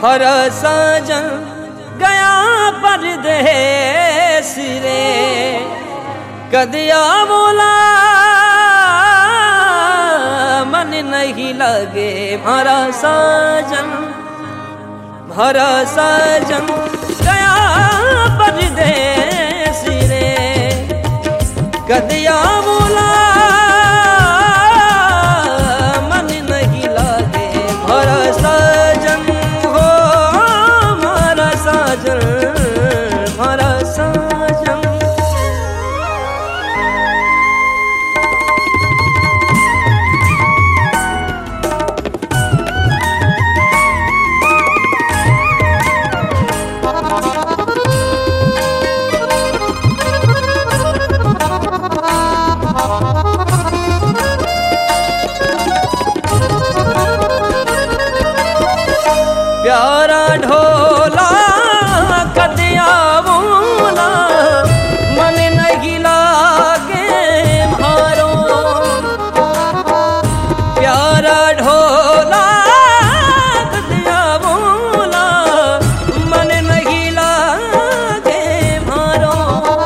हर साजन गया परदेस रे, कदिया बोला मन नहीं लगे मारा साजन। हरा साजन गया परदेस रे, कदिया बोला मन नहीं लगे मारा साजन हो, मारा साजन, मारा साजन। प्यारा ढोला कदिया बोला मन नहीं लागे मारो, प्यारा ढोला कदिया बोला मन नहीं लागे मारो।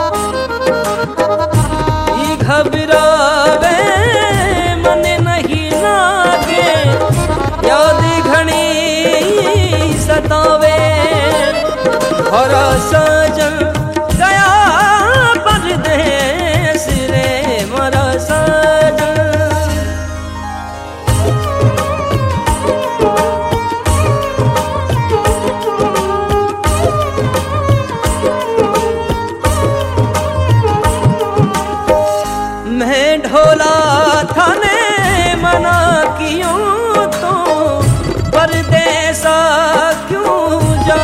ये घबरावे मन नहीं लागे, याद घनी सतावे। हरा साजन गया परदेस रे, मारा साजन। मैं ढोला थाने मना क्यों तो परदेसा क्यों जा,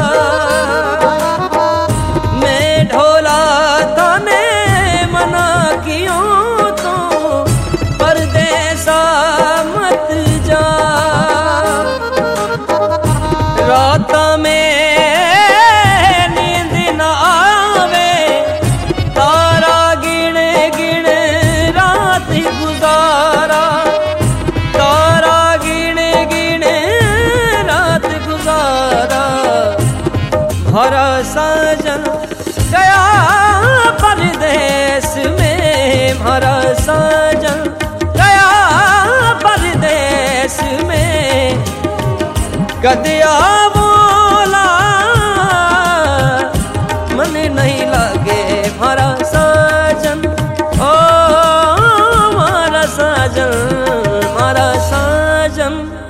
मैं ढोला थाने मना क्यों तो परदेसा मत जा। रात में नींद न आवे, तारा गिण गिण रात गुजारा, तारा गिण गिण रात गुजारा। हरा साजन गया परदेस में, हरा साजन गया परदेस में, कदिया बोला मन नहीं लगे मारा साजन। ओ मारा साजन, मारा साजन।